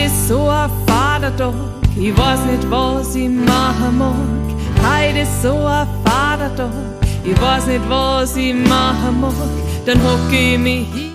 ist so ein Vatertag, ich weiß nicht, was ich machen mag. Heute ist so ein Vatertag, ich weiß nicht, was ich machen mag. Dann hock ich mich hin